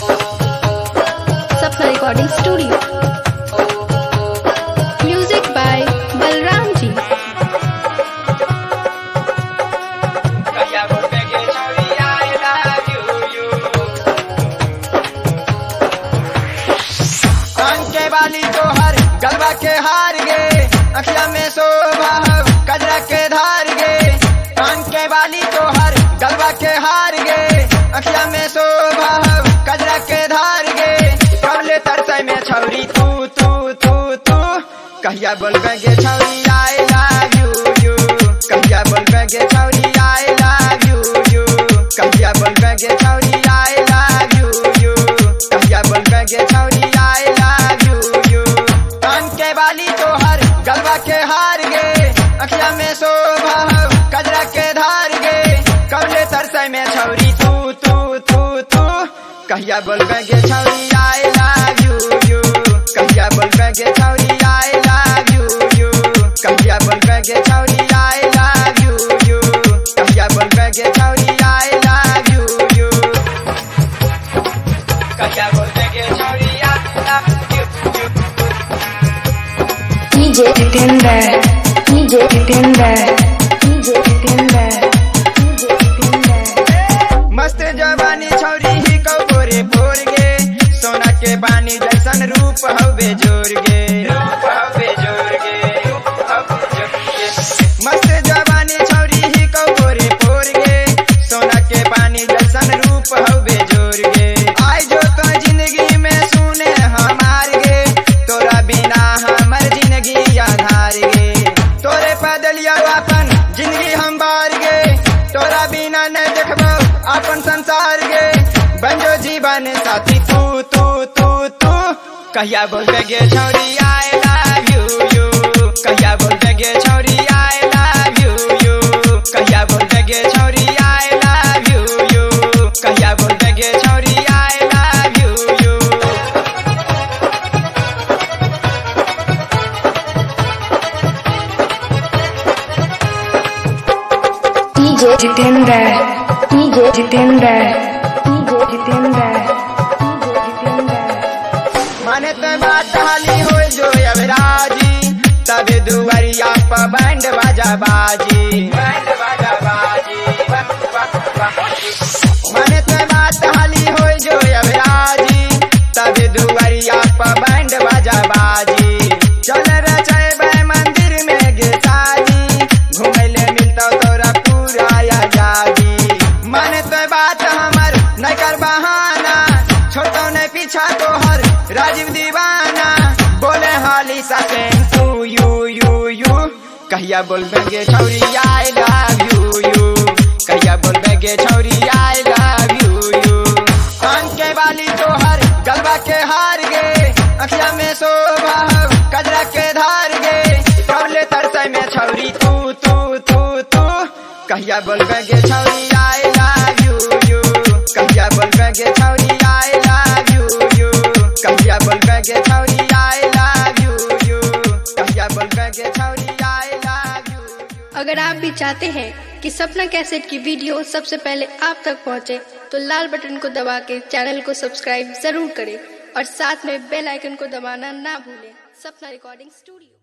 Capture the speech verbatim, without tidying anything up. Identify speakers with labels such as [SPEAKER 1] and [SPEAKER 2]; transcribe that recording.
[SPEAKER 1] Sapna recording studio. Music by Balram ji.
[SPEAKER 2] के वाली तोहर गलबा के हार गे, अखिया में शोभा कजरा के धार गे। कान के वाली तोहर गलबा के हार गे, अखिया में शोभा कजरा के धार गे। कबले तरसै में छौरी तू तू तू तू, कहिया बोलबे गे छौरी आई लव यू यू। कहिया बोलबे गे छौरी आई लव यू यू। कहिया बोलबे गे छौरी आई लव यू यू। कहिया बोलबे गे छौरी आई लव यू यू। कान के वाली तोहर गलबा के हार गे, अखिया में शोभा कजरा के धार गे। कबले तरसै में छौरी तू तू तू तू, कहिया बोलबे गे छौरी आई लव यू यू। कहिया बोलबे गे छौरी आई लव यू यू। कहिया बोलबे गे छौरी आई लव यू यू। कहिया बोलबे गे छौरी आई लव यू यू। कहिया बोलबे गे छौरी I love you you.
[SPEAKER 3] DJ Jitendra, DJ Jitendra, DJ Jitendra, DJ Jitendra.
[SPEAKER 2] मस्त जवानी छौरी ही कौ बोरे भोर गे, सोना के पानी जैसन रूप हवे जोर गे। रूप हवे जोर गे, रूप हवे जोर गे। मस्त जवानी छौरी ही कौ बोरे भोर गे, सोना के पानी जैसन रूप हवे जोर गे। आई जो तो जिंदगी में सुने हमार गे, तोरा बिना हमर जिंदगी आधार गे। तोरे पैदलिया अपन जिंदगी हम बार गे, तोरा बिना न देखबो अपन संसार गे। बंजो जीवन साथी तू तू तू तू, कहिया बोलबे गे छौरी आई लव यू यू। कहिया बोलबे गे छौरी आई लव यू यू। कहिया बोलबे गे छौरी आई लव यू यू। कहिया बोलबे गे छौरी I love you you.
[SPEAKER 3] DJ Jitendra, DJ Jitendra, DJ Jitendra, DJ Jitendra.
[SPEAKER 2] माने ते बात हाली हो जो अबराजी, तबे दुवरिया पर बैंड बाजा बाजी। बैंड बाजा बाजी, माने ते बात हाली हो जो अबराजी, तबे दुवरिया पर बैंड बाजा बाजी। चल रचैबे मंदिर में गे साजी, घुमैले मिलतौ तोरा पूरा आजादी। माने ते बात हमर नहीं कर बहाना, छोड़तौ नहीं पीछा तोहर राजीव दीवाना। बोले हाली सकें तू यू यू यू, कहिया बोलबे गे छौरी आई लव यू यू। कहिया बोलबे गे छौरी आई लव यू यू। कान के वाली तोहर गलबा के हार गे, अखिया में शोभा कजरा के धार गे। कबले तरसै में छौरी तू तू तू तू, कहिया बोलबे गे छौरी आई लव यू यू। कहिया बोलबे गे छौरी आई लव यू यू। कहिया बोलबे गे छौरी आई लव यू यू। कहिया बोलबे गे छौरी आई लव यू यू।
[SPEAKER 1] अगर आप भी चाहते हैं कि सपना कैसेट की वीडियो सबसे पहले आप तक पहुंचे, तो लाल बटन को दबा के चैनल को सब्सक्राइब जरूर करें और साथ में बेल आइकन को दबाना ना भूलें। Sapna recording studio.